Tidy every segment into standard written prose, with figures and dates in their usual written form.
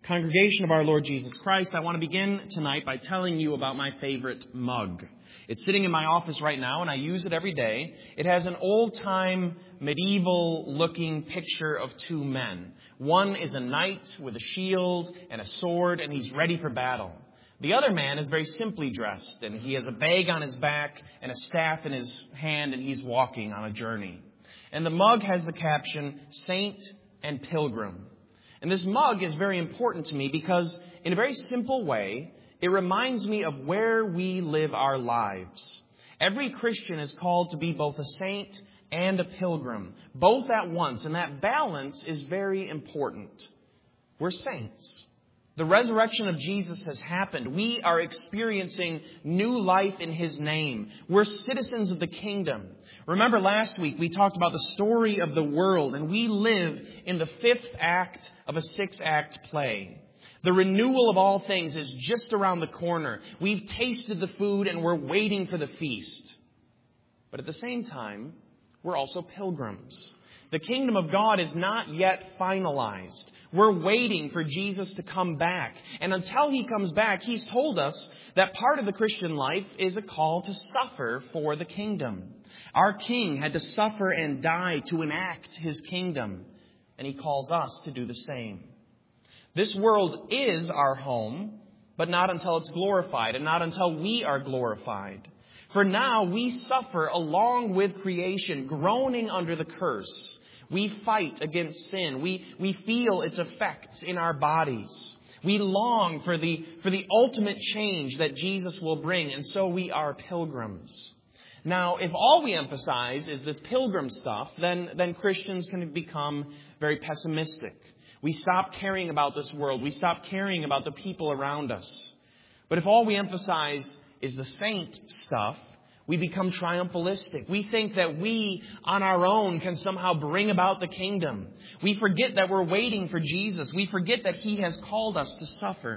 Congregation of our Lord Jesus Christ, I want to begin tonight by telling you about my favorite mug. It's sitting in my office right now, and I use it every day. It has an old-time, medieval-looking picture of two men. One is a knight with a shield and a sword, and he's ready for battle. The other man is very simply dressed, and he has a bag on his back and a staff in his hand, and he's walking on a journey. And the mug has the caption, Saint and Pilgrim. And this mug is very important to me because, in a very simple way, it reminds me of where we live our lives. Every Christian is called to be both a saint and a pilgrim, both at once, and that balance is very important. We're saints. The resurrection of Jesus has happened. We are experiencing new life in His name. We're citizens of the kingdom. Remember last week we talked about the story of the world, and we live in the 5th act of a 6-act play. The renewal of all things is just around the corner. We've tasted the food and we're waiting for the feast. But at the same time, we're also pilgrims. The kingdom of God is not yet finalized. We're waiting for Jesus to come back. And until He comes back, He's told us that part of the Christian life is a call to suffer for the kingdom. Our King had to suffer and die to enact His kingdom. And He calls us to do the same. This world is our home, but not until it's glorified and not until we are glorified. For now, we suffer along with creation, groaning under the curse. We fight against sin. We feel its effects in our bodies. We long for the ultimate change that Jesus will bring, and so we are pilgrims. Now, if all we emphasize is this pilgrim stuff, then Christians can become very pessimistic. We stop caring about this world. We stop caring about the people around us. But if all we emphasize is the saint stuff, we become triumphalistic. We think that we, on our own, can somehow bring about the kingdom. We forget that we're waiting for Jesus. We forget that He has called us to suffer.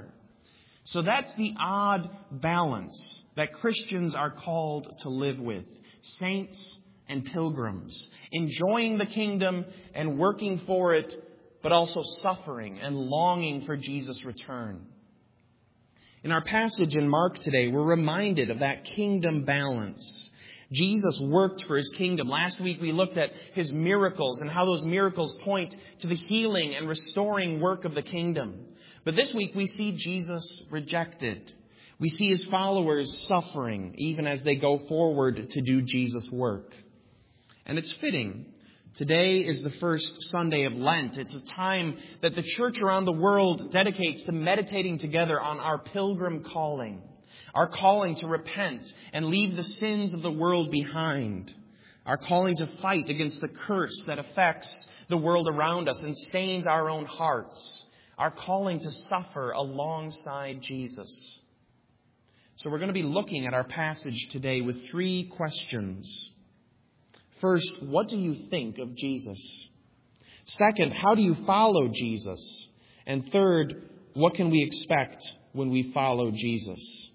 So that's the odd balance that Christians are called to live with. Saints and pilgrims. Enjoying the kingdom and working for it, but also suffering and longing for Jesus' return. In our passage in Mark today, we're reminded of that kingdom balance. Jesus worked for His kingdom. Last week we looked at His miracles and how those miracles point to the healing and restoring work of the kingdom. But this week we see Jesus rejected. We see His followers suffering even as they go forward to do Jesus' work. And it's fitting. Today is the first Sunday of Lent. It's a time that the church around the world dedicates to meditating together on our pilgrim calling. Our calling to repent and leave the sins of the world behind. Our calling to fight against the curse that affects the world around us and stains our own hearts. Our calling to suffer alongside Jesus. So we're going to be looking at our passage today with 3 questions. First, what do you think of Jesus? Second, how do you follow Jesus? And third, what can we expect when we follow Jesus?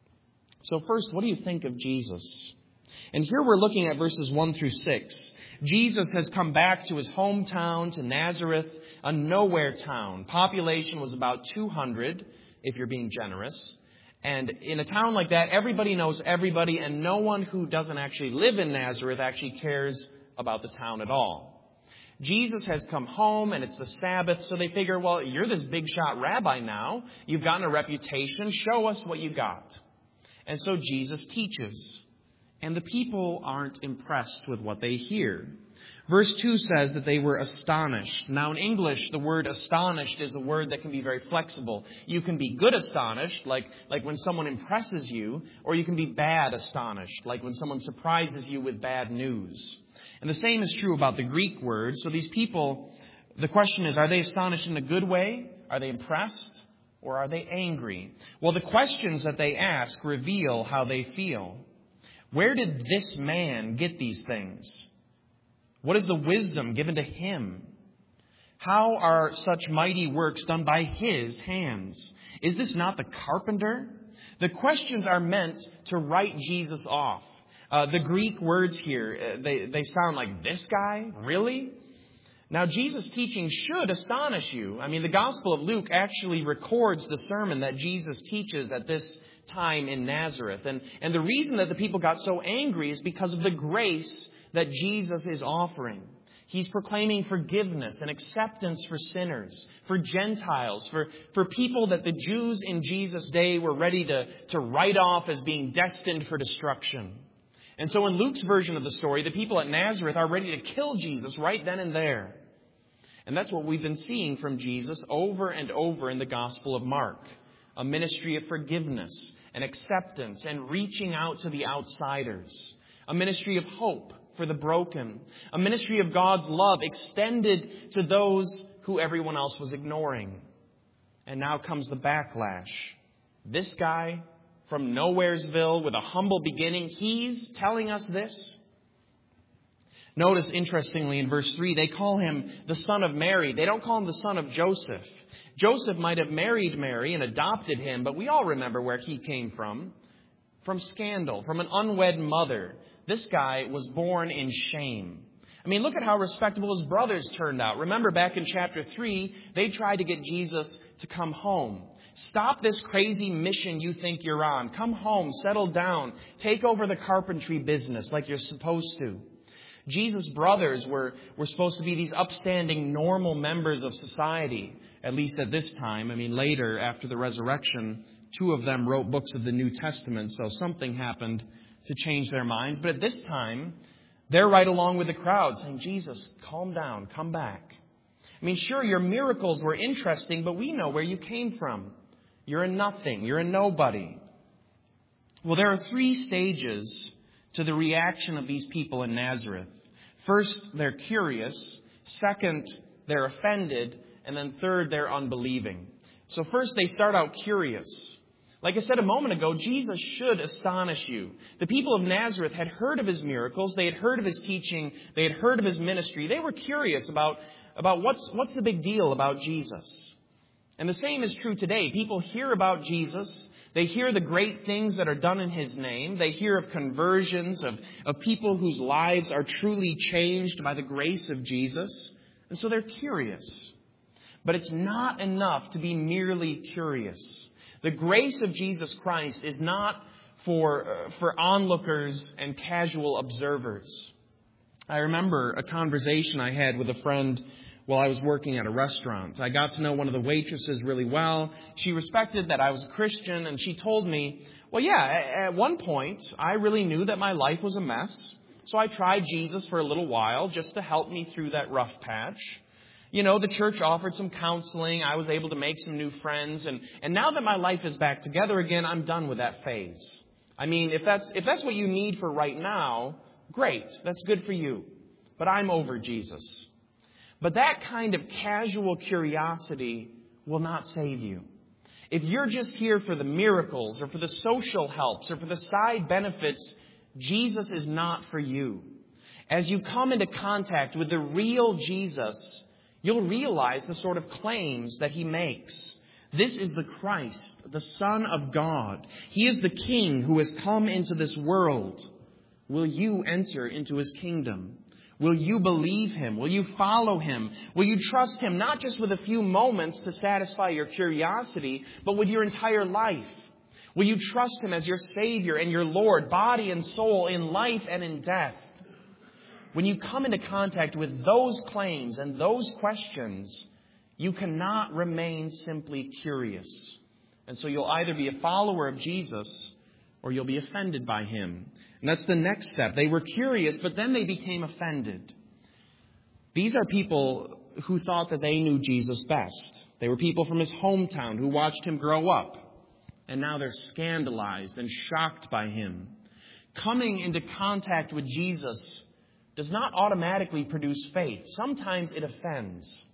So first, what do you think of Jesus? And here we're looking at verses 1 through 6. Jesus has come back to His hometown, to Nazareth, a nowhere town. Population was about 200, if you're being generous. And in a town like that, everybody knows everybody, and no one who doesn't actually live in Nazareth actually cares about the town at all. Jesus has come home, and it's the Sabbath, so they figure, well, you're this big shot rabbi now. You've gotten a reputation. Show us what you got. And so Jesus teaches. And the people aren't impressed with what they hear. Verse 2 says that they were astonished. Now in English, the word astonished is a word that can be very flexible. You can be good astonished, like when someone impresses you, or you can be bad astonished, like when someone surprises you with bad news. And the same is true about the Greek word. So these people, the question is, are they astonished in a good way? Are they impressed? Or are they angry? Well, the questions that they ask reveal how they feel. Where did this man get these things? What is the wisdom given to him? How are such mighty works done by His hands? Is this not the carpenter? The questions are meant to write Jesus off. The Greek words here, they sound like, this guy? Really? Now, Jesus' teaching should astonish you. I mean, the Gospel of Luke actually records the sermon that Jesus teaches at this time in Nazareth. And the reason that the people got so angry is because of the grace that Jesus is offering. He's proclaiming forgiveness and acceptance for sinners, for Gentiles, for people that the Jews in Jesus' day were ready to write off as being destined for destruction. And so in Luke's version of the story, the people at Nazareth are ready to kill Jesus right then and there. And that's what we've been seeing from Jesus over and over in the Gospel of Mark. A ministry of forgiveness and acceptance and reaching out to the outsiders. A ministry of hope for the broken. A ministry of God's love extended to those who everyone else was ignoring. And now comes the backlash. This guy from Nowheresville with a humble beginning, he's telling us this. Notice, interestingly, in verse 3, they call him the son of Mary. They don't call him the son of Joseph. Joseph might have married Mary and adopted him, but we all remember where he came from. From scandal, from an unwed mother. This guy was born in shame. I mean, look at how respectable his brothers turned out. Remember back in chapter 3, they tried to get Jesus to come home. Stop this crazy mission you think you're on. Come home, settle down, take over the carpentry business like you're supposed to. Jesus' brothers were supposed to be these upstanding, normal members of society, at least at this time. I mean, later, after the resurrection, 2 of them wrote books of the New Testament, so something happened to change their minds. But at this time, they're right along with the crowd saying, Jesus, calm down, come back. I mean, sure, your miracles were interesting, but we know where you came from. You're a nothing. You're a nobody. Well, there are 3 stages to the reaction of these people in Nazareth. First, they're curious. Second, they're offended. And then third, they're unbelieving. So first, they start out curious. Like I said a moment ago, Jesus should astonish you. The people of Nazareth had heard of his miracles. They had heard of his teaching. They had heard of his ministry. They were curious about what's the big deal about Jesus. And the same is true today. People hear about Jesus. They hear the great things that are done in his name. They hear of conversions, of people whose lives are truly changed by the grace of Jesus. And so they're curious. But it's not enough to be merely curious. The grace of Jesus Christ is not for onlookers and casual observers. I remember a conversation I had with a friend while I was working at a restaurant. I got to know one of the waitresses really well. She respected that I was a Christian, and she told me, well, yeah, at one point, I really knew that my life was a mess. So I tried Jesus for a little while just to help me through that rough patch. You know, the church offered some counseling. I was able to make some new friends. And now that my life is back together again, I'm done with that phase. I mean, if that's what you need for right now, great. That's good for you. But I'm over Jesus. But that kind of casual curiosity will not save you. If you're just here for the miracles or for the social helps or for the side benefits, Jesus is not for you. As you come into contact with the real Jesus, you'll realize the sort of claims that he makes. This is the Christ, the Son of God. He is the King who has come into this world. Will you enter into his kingdom? Will you believe him? Will you follow him? Will you trust him not just with a few moments to satisfy your curiosity, but with your entire life? Will you trust him as your Savior and your Lord, body and soul, in life and in death? When you come into contact with those claims and those questions, you cannot remain simply curious. And so you'll either be a follower of Jesus or you'll be offended by him. And that's the next step. They were curious, but then they became offended. These are people who thought that they knew Jesus best. They were people from his hometown who watched him grow up. And now they're scandalized and shocked by him. Coming into contact with Jesus does not automatically produce faith. Sometimes it offends.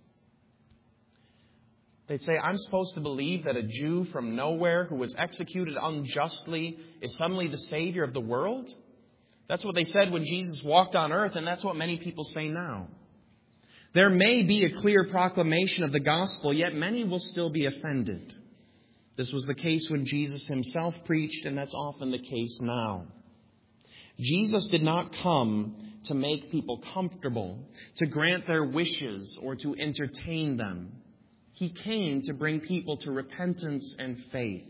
They'd say, I'm supposed to believe that a Jew from nowhere who was executed unjustly is suddenly the Savior of the world? That's what they said when Jesus walked on earth, and that's what many people say now. There may be a clear proclamation of the gospel, yet many will still be offended. This was the case when Jesus himself preached, and that's often the case now. Jesus did not come to make people comfortable, to grant their wishes, or to entertain them. He came to bring people to repentance and faith.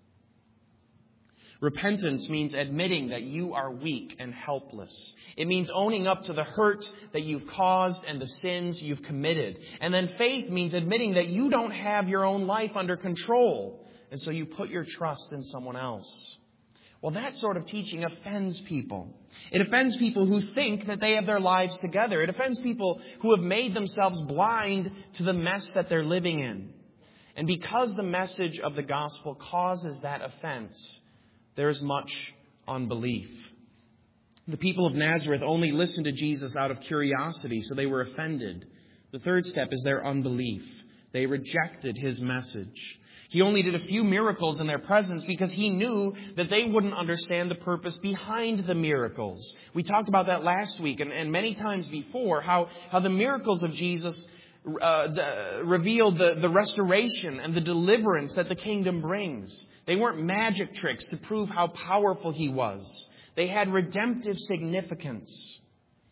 Repentance means admitting that you are weak and helpless. It means owning up to the hurt that you've caused and the sins you've committed. And then faith means admitting that you don't have your own life under control, and so you put your trust in someone else. Well, that sort of teaching offends people. It offends people who think that they have their lives together. It offends people who have made themselves blind to the mess that they're living in. And because the message of the gospel causes that offense, there is much unbelief. The people of Nazareth only listened to Jesus out of curiosity, so they were offended. The third step is their unbelief. They rejected his message. He only did a few miracles in their presence because he knew that they wouldn't understand the purpose behind the miracles. We talked about that last week and many times before, how the miracles of Jesus revealed the restoration and the deliverance that the kingdom brings. They weren't magic tricks to prove how powerful he was. They had redemptive significance.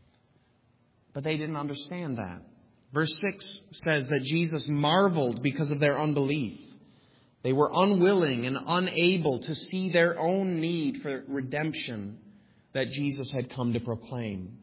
But they didn't understand that. Verse 6 says that Jesus marveled because of their unbelief. They were unwilling and unable to see their own need for redemption that Jesus had come to proclaim.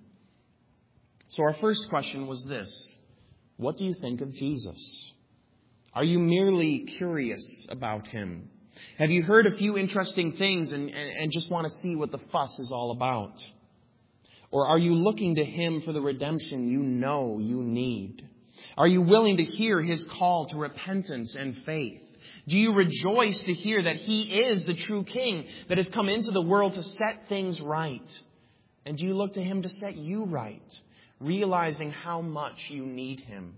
So our first question was this: what do you think of Jesus? Are you merely curious about him? Have you heard a few interesting things and just want to see what the fuss is all about? Or are you looking to him for the redemption you know you need? Are you willing to hear his call to repentance and faith? Do you rejoice to hear that he is the true king that has come into the world to set things right? And do you look to him to set you right, realizing how much you need him?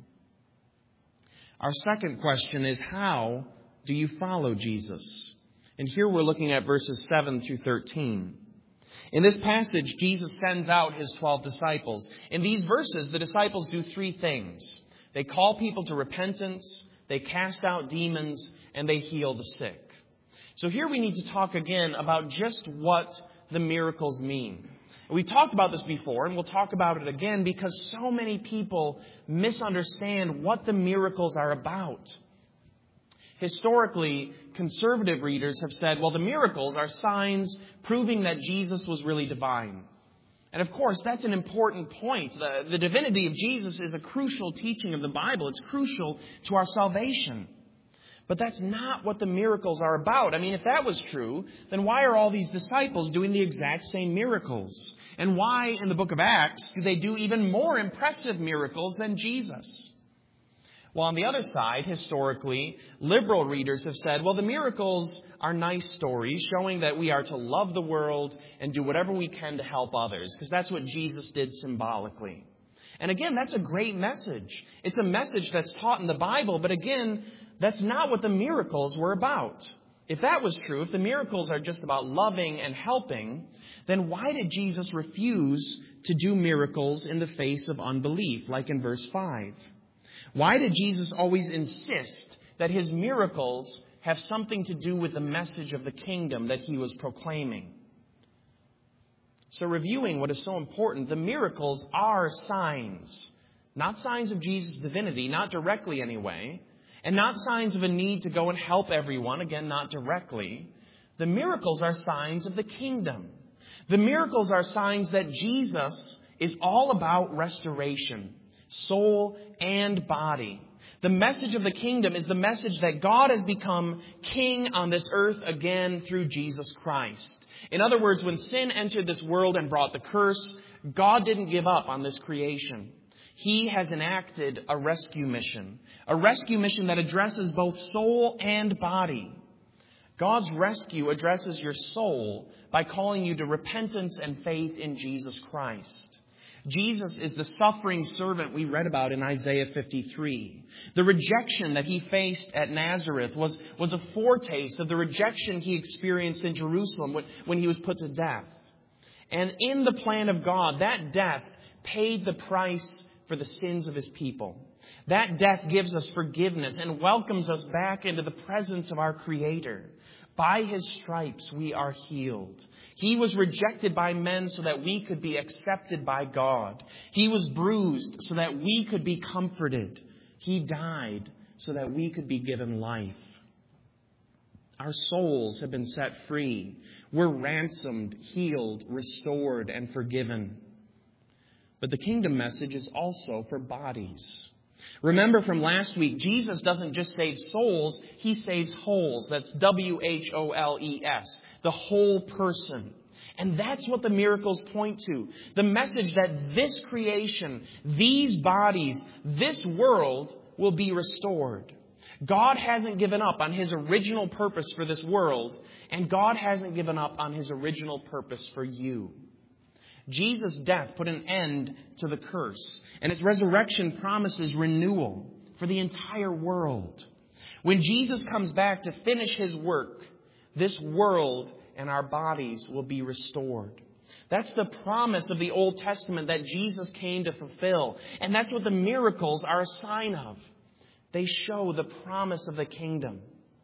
Our second question is, how do you follow Jesus? And here we're looking at verses 7 through 13. In this passage, Jesus sends out his 12 disciples. In these verses, the disciples do three things. They call people to repentance, they cast out demons, and they heal the sick. So here we need to talk again about just what the miracles mean. We've talked about this before, and we'll talk about it again because so many people misunderstand what the miracles are about. Historically, conservative readers have said, well, the miracles are signs proving that Jesus was really divine. And of course, that's an important point. The divinity of Jesus is a crucial teaching of the Bible. It's crucial to our salvation. But that's not what the miracles are about. I mean, if that was true, then why are all these disciples doing the exact same miracles? And why, in the book of Acts, do they do even more impressive miracles than Jesus? Well, on the other side, historically, liberal readers have said, well, the miracles are nice stories showing that we are to love the world and do whatever we can to help others, because that's what Jesus did symbolically. And again, that's a great message. It's a message that's taught in the Bible, but again, that's not what the miracles were about. If that was true, if the miracles are just about loving and helping, then why did Jesus refuse to do miracles in the face of unbelief, like in verse 5? Why did Jesus always insist that his miracles have something to do with the message of the kingdom that he was proclaiming? So reviewing what is so important, the miracles are signs. Not signs of Jesus' divinity, not directly anyway. And not signs of a need to go and help everyone, again, not directly. The miracles are signs of the kingdom. The miracles are signs that Jesus is all about restoration, soul and body. The message of the kingdom is the message that God has become king on this earth again through Jesus Christ. In other words, when sin entered this world and brought the curse, God didn't give up on this creation. He has enacted a rescue mission that addresses both soul and body. God's rescue addresses your soul by calling you to repentance and faith in Jesus Christ. Jesus is the suffering servant we read about in Isaiah 53. The rejection that he faced at Nazareth was a foretaste of the rejection he experienced in Jerusalem when he was put to death. And in the plan of God, that death paid the price for the sins of his people. That death gives us forgiveness and welcomes us back into the presence of our Creator. By His stripes we are healed. He was rejected by men so that we could be accepted by God. He was bruised so that we could be comforted. He died so that we could be given life. Our souls have been set free. We're ransomed, healed, restored, and forgiven. But the kingdom message is also for bodies. Remember from last week, Jesus doesn't just save souls, He saves wholes. That's WHOLES, the whole person. And that's what the miracles point to. The message that this creation, these bodies, this world will be restored. God hasn't given up on His original purpose for this world, and God hasn't given up on His original purpose for you. Jesus' death put an end to the curse, and His resurrection promises renewal for the entire world. When Jesus comes back to finish His work, this world and our bodies will be restored. That's the promise of the Old Testament that Jesus came to fulfill, and that's what the miracles are a sign of. They show the promise of the kingdom.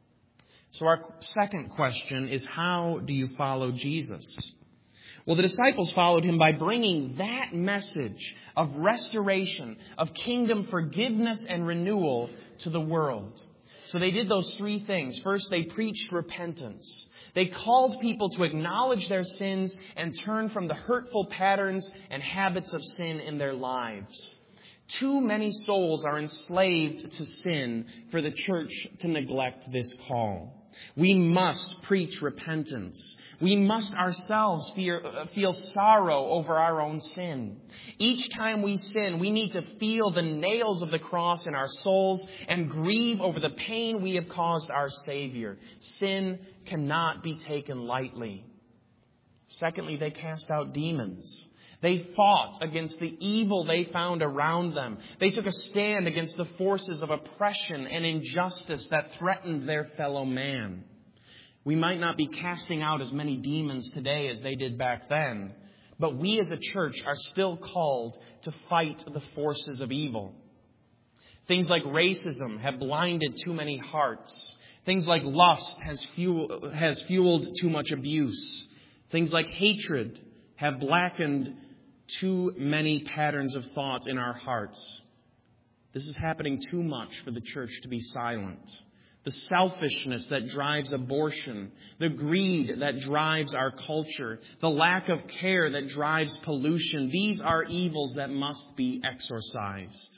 So our second question is, how do you follow Jesus? Well, the disciples followed Him by bringing that message of restoration, of kingdom forgiveness and renewal to the world. So they did those three things. First, they preached repentance. They called people to acknowledge their sins and turn from the hurtful patterns and habits of sin in their lives. Too many souls are enslaved to sin for the church to neglect this call. We must preach repentance. We must ourselves feel sorrow over our own sin. Each time we sin, we need to feel the nails of the cross in our souls and grieve over the pain we have caused our Savior. Sin cannot be taken lightly. Secondly, they cast out demons. They fought against the evil they found around them. They took a stand against the forces of oppression and injustice that threatened their fellow man. We might not be casting out as many demons today as they did back then, but we as a church are still called to fight the forces of evil. Things like racism have blinded too many hearts. Things like lust has fueled too much abuse. Things like hatred have blackened too many patterns of thought in our hearts. This is happening too much for the church to be silent. The selfishness that drives abortion, the greed that drives our culture, the lack of care that drives pollution, these are evils that must be exorcised.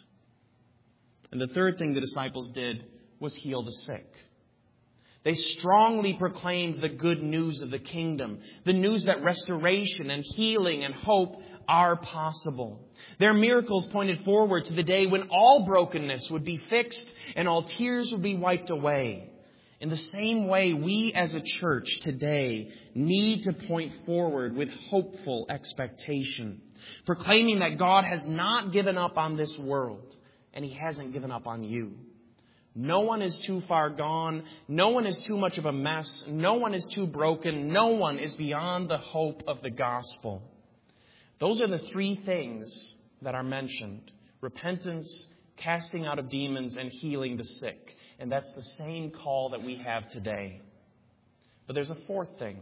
And the third thing the disciples did was heal the sick. They strongly proclaimed the good news of the kingdom, the news that restoration and healing and hope are possible. Their miracles pointed forward to the day when all brokenness would be fixed and all tears would be wiped away. In the same way, we as a church today need to point forward with hopeful expectation, proclaiming that God has not given up on this world and He hasn't given up on you. No one is too far gone. No one is too much of a mess. No one is too broken. No one is beyond the hope of the gospel. Those are the three things that are mentioned: repentance, casting out of demons, and healing the sick. And that's the same call that we have today. But there's a fourth thing.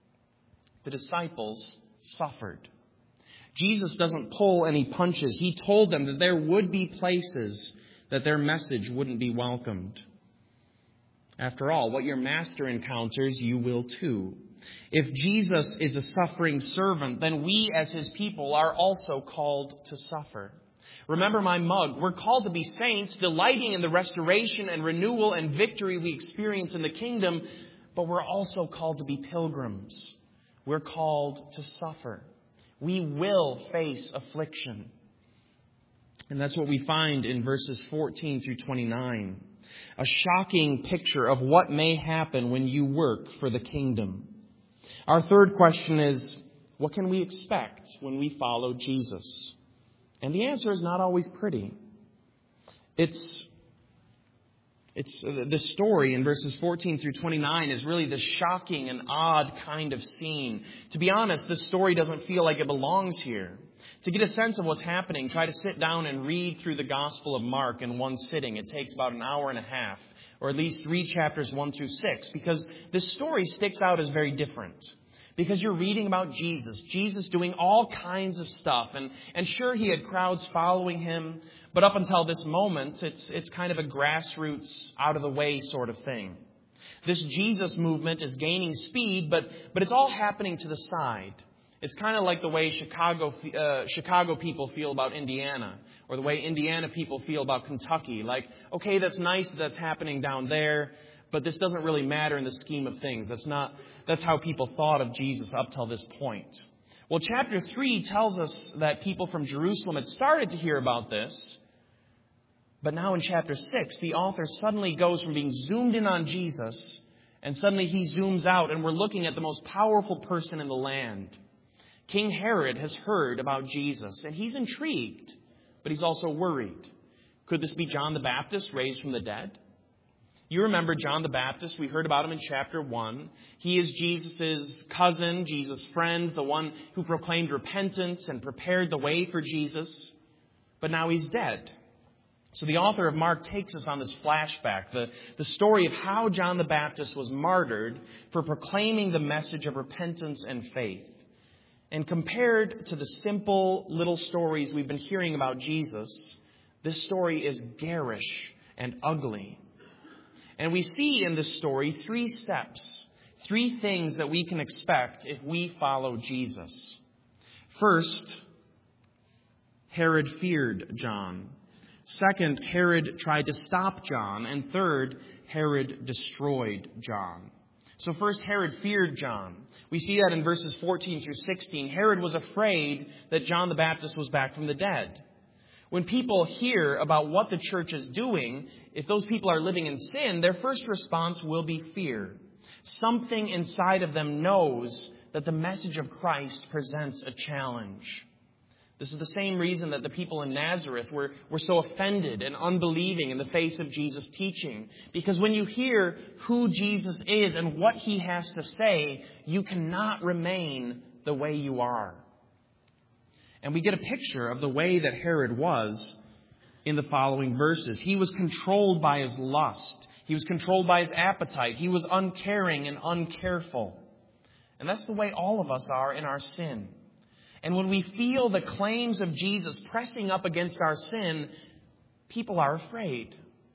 The disciples suffered. Jesus doesn't pull any punches. He told them that there would be places that their message wouldn't be welcomed. After all, what your master encounters, you will too. If Jesus is a suffering servant, then we as His people are also called to suffer. Remember my mug. We're called to be saints, delighting in the restoration and renewal and victory we experience in the kingdom, but we're also called to be pilgrims. We're called to suffer. We will face affliction. And that's what we find in verses 14 through 29. A shocking picture of what may happen when you work for the kingdom. Our third question is, what can we expect when we follow Jesus? And the answer is not always pretty. It's the story in verses 14 through 29 is really the shocking and odd kind of scene. To be honest, this story doesn't feel like it belongs here. To get a sense of what's happening, try to sit down and read through the Gospel of Mark in one sitting. It takes about an hour and a half, or at least read chapters 1 through 6, because this story sticks out as very different. Because you're reading about Jesus doing all kinds of stuff. And sure, he had crowds following him, but up until this moment, it's kind of a grassroots, out-of-the-way sort of thing. This Jesus movement is gaining speed, but it's all happening to the side. It's kind of like the way Chicago people feel about Indiana, or the way Indiana people feel about Kentucky. Like, okay, that's nice that's happening down there, but this doesn't really matter in the scheme of things. That's how people thought of Jesus up till this point. Well, chapter 3 tells us that people from Jerusalem had started to hear about this. But now in chapter 6, the author suddenly goes from being zoomed in on Jesus, and suddenly he zooms out, and we're looking at the most powerful person in the land. King Herod has heard about Jesus, and he's intrigued, but he's also worried. Could this be John the Baptist raised from the dead? You remember John the Baptist. We heard about him in chapter 1. He is Jesus' cousin, Jesus' friend, the one who proclaimed repentance and prepared the way for Jesus. But now he's dead. So the author of Mark takes us on this flashback, the story of how John the Baptist was martyred for proclaiming the message of repentance and faith. And compared to the simple little stories we've been hearing about Jesus, this story is garish and ugly. And we see in this story 3 steps, 3 things that we can expect if we follow Jesus. First, Herod feared John. Second, Herod tried to stop John. And third, Herod destroyed John. So first, Herod feared John. We see that in verses 14 through 16. Herod was afraid that John the Baptist was back from the dead. When people hear about what the church is doing, if those people are living in sin, their first response will be fear. Something inside of them knows that the message of Christ presents a challenge. This is the same reason that the people in Nazareth were so offended and unbelieving in the face of Jesus' teaching. Because when you hear who Jesus is and what he has to say, you cannot remain the way you are. And we get a picture of the way that Herod was in the following verses. He was controlled by his lust. He was controlled by his appetite. He was uncaring and uncareful. And that's the way all of us are in our sin. And when we feel the claims of Jesus pressing up against our sin, people are afraid.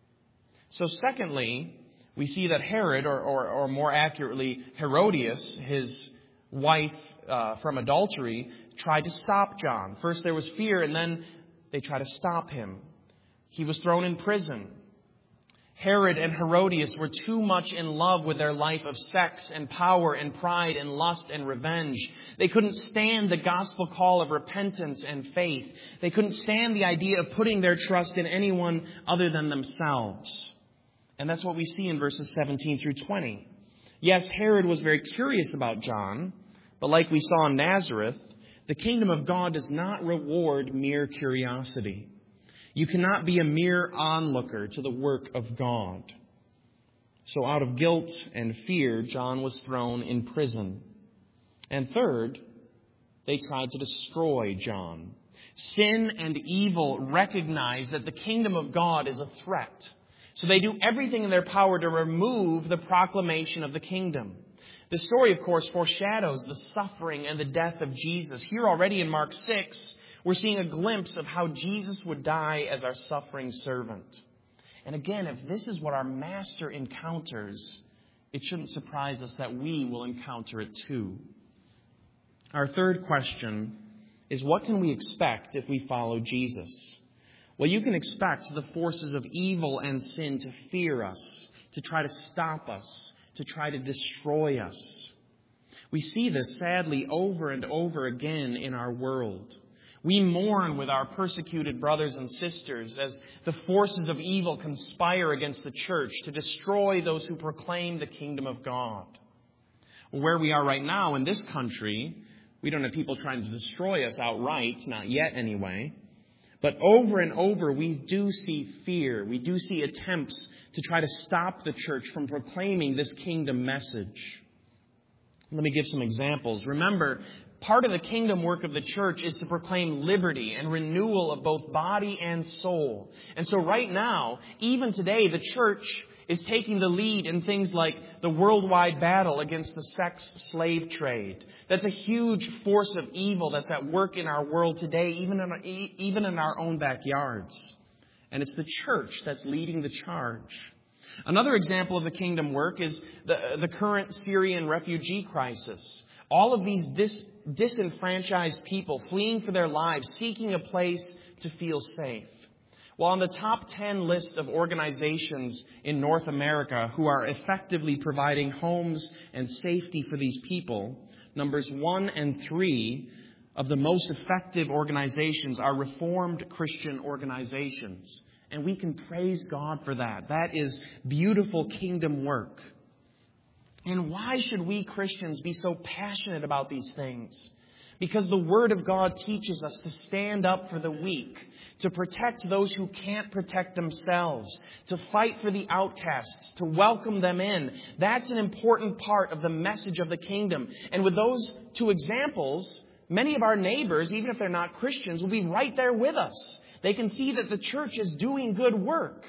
So secondly, we see that Herod, or more accurately, Herodias, his wife from adultery, tried to stop John. First there was fear, and then they tried to stop him. He was thrown in prison. Herod and Herodias were too much in love with their life of sex and power and pride and lust and revenge. They couldn't stand the gospel call of repentance and faith. They couldn't stand the idea of putting their trust in anyone other than themselves. And that's what we see in verses 17 through 20. Yes, Herod was very curious about John, but like we saw in Nazareth, the kingdom of God does not reward mere curiosity. You cannot be a mere onlooker to the work of God. So out of guilt and fear, John was thrown in prison. And third, they tried to destroy John. Sin and evil recognize that the kingdom of God is a threat. So they do everything in their power to remove the proclamation of the kingdom. The story, of course, foreshadows the suffering and the death of Jesus. Here already in Mark 6, we're seeing a glimpse of how Jesus would die as our suffering servant. And again, if this is what our Master encounters, it shouldn't surprise us that we will encounter it too. Our third question is, what can we expect if we follow Jesus? Well, you can expect the forces of evil and sin to fear us, to try to stop us, to try to destroy us. We see this sadly over and over again in our world. We mourn with our persecuted brothers and sisters as the forces of evil conspire against the church to destroy those who proclaim the kingdom of God. Where we are right now in this country, we don't have people trying to destroy us outright, not yet anyway. But over and over, we do see fear. We do see attempts to try to stop the church from proclaiming this kingdom message. Let me give some examples. Remember, Part of the kingdom work of the church is to proclaim liberty and renewal of both body and soul. And so right now, even today, the church is taking the lead in things like the worldwide battle against the sex slave trade. That's a huge force of evil that's at work in our world today, even in our own backyards. And it's the church that's leading the charge. Another example of the kingdom work is the current Syrian refugee crisis. All of these disenfranchised people fleeing for their lives, seeking a place to feel safe. Well, on the top 10 list of organizations in North America who are effectively providing homes and safety for these people, numbers 1 and 3 of the most effective organizations are Reformed Christian organizations. And we can praise God for that. That is beautiful kingdom work. And why should we Christians be so passionate about these things? Because the Word of God teaches us to stand up for the weak, to protect those who can't protect themselves, to fight for the outcasts, to welcome them in. That's an important part of the message of the kingdom. And with those two examples, many of our neighbors, even if they're not Christians, will be right there with us. They can see that the church is doing good work.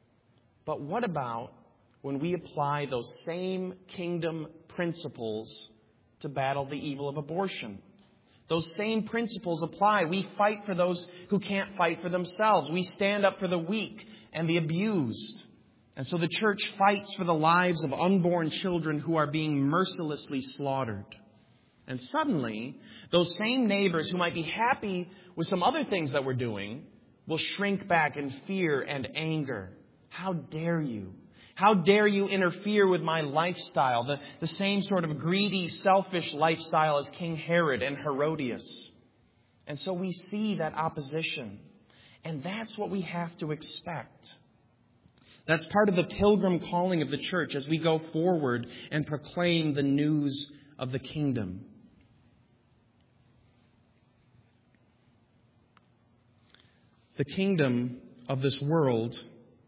But what about when we apply those same kingdom principles to battle the evil of abortion? Those same principles apply. We fight for those who can't fight for themselves. We stand up for the weak and the abused. And so the church fights for the lives of unborn children who are being mercilessly slaughtered. And suddenly, those same neighbors who might be happy with some other things that we're doing will shrink back in fear and anger. How dare you? How dare you interfere with my lifestyle, the same sort of greedy, selfish lifestyle as King Herod and Herodias. And so we see that opposition. And that's what we have to expect. That's part of the pilgrim calling of the church as we go forward and proclaim the news of the kingdom. The kingdom of this world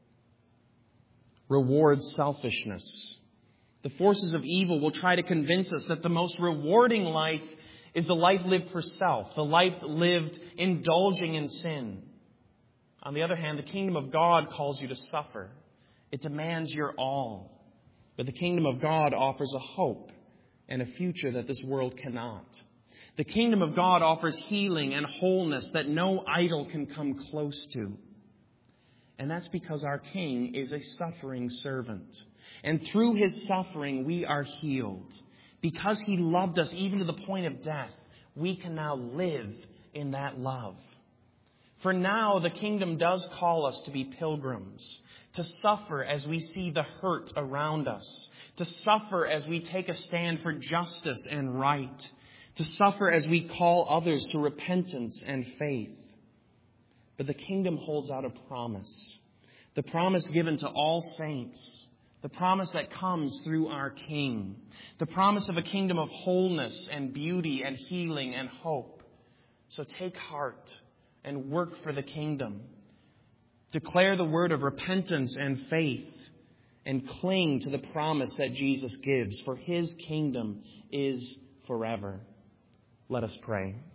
rewards selfishness. The forces of evil will try to convince us that the most rewarding life is the life lived for self, the life lived indulging in sin. On the other hand, the kingdom of God calls you to suffer. It demands your all. But the kingdom of God offers a hope and a future that this world cannot. The kingdom of God offers healing and wholeness that no idol can come close to. And that's because our King is a suffering servant. And through His suffering, we are healed. Because He loved us even to the point of death, we can now live in that love. For now, the kingdom does call us to be pilgrims, to suffer as we see the hurt around us, to suffer as we take a stand for justice and right, to suffer as we call others to repentance and faith. But the kingdom holds out a promise. The promise given to all saints. The promise that comes through our King. The promise of a kingdom of wholeness and beauty and healing and hope. So take heart and work for the kingdom. Declare the word of repentance and faith. And cling to the promise that Jesus gives. For His kingdom is forever. Let us pray.